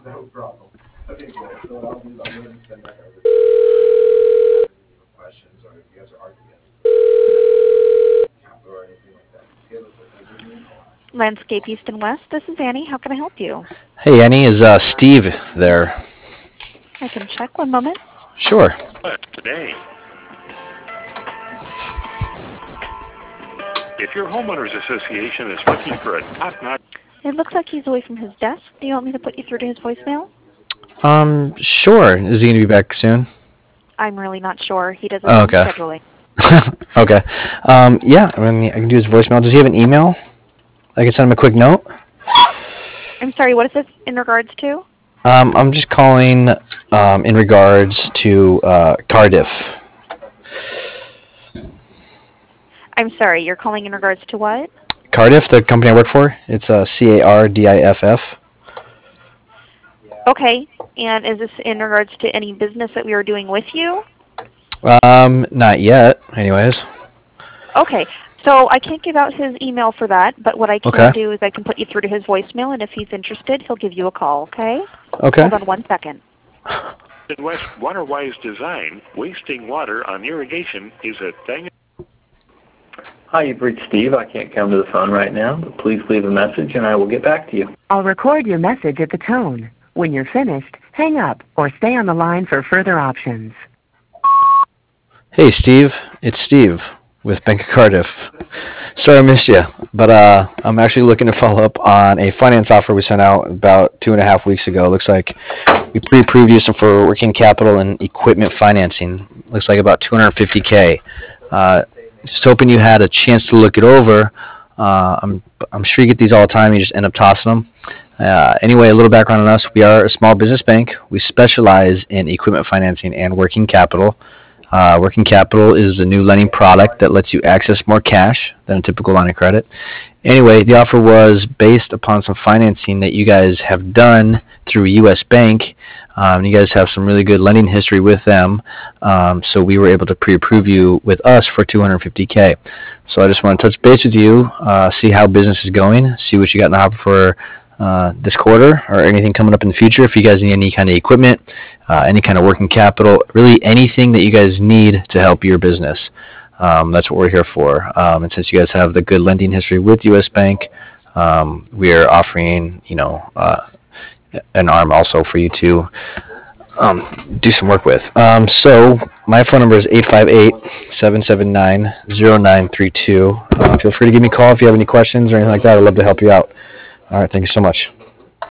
No problem. Okay, cool. So what I'll do is I'll go ahead and send back over any questions or if you guys are arguing capital or anything like that. Just give us give me a call. Landscape East and West. This is Annie. How can I help you? Hey, Annie, is Steve there? I can check. One moment. Sure. Today. If your homeowners association is looking for a top-notch... It looks like he's away from his desk. Do you want me to put you through to his voicemail? Sure. Is he gonna be back soon? I'm really not sure. He doesn't Oh, have okay. scheduling. Okay. Yeah, I mean, I can do his voicemail. Does he have an email? I can send him a quick note. I'm sorry, what is this in regards to? I'm just calling in regards to Cardiff. I'm sorry, you're calling in regards to what? Cardiff, the company I work for. It's CARDIFF. Okay, and is this in regards to any business that we are doing with you? Not yet, anyways. Okay, so I can't give out his email for that, but what I can do is I can put you through to his voicemail, and if he's interested, he'll give you a call, okay? Okay. Hold on 1 second. In West WaterWise design, wasting water on irrigation is a thing. Hi, you've reached Steve. I can't come to the phone right now, but please leave a message and I will get back to you. I'll record your message at the tone. When you're finished, hang up or stay on the line for further options. Hey, Steve. It's Steve with Bank of Cardiff. Sorry I missed you, but I'm actually looking to follow up on a finance offer we sent out about 2.5 weeks ago. Looks like we pre-approved you some for working capital and equipment financing. Looks like about $250K. Just hoping you had a chance to look it over. I'm sure you get these all the time. You just end up tossing them. Anyway, a little background on us. We are a small business bank. We specialize in equipment financing and working capital. Working capital is a new lending product that lets you access more cash than a typical line of credit. Anyway, the offer was based upon some financing that you guys have done through US Bank. You guys have some really good lending history with them, so we were able to pre-approve you with us for $250K. So I just want to touch base with you, see how business is going, see what you got in the hopper for this quarter or anything coming up in the future. If you guys need any kind of equipment, any kind of working capital, really anything that you guys need to help your business. That's what we're here for. And since you guys have the good lending history with US Bank, we are offering, an arm also for you to do some work with. So my phone number is 858-779-0932. Feel free to give me a call if you have any questions or anything like that. I'd love to help you out. All right, thank you so much.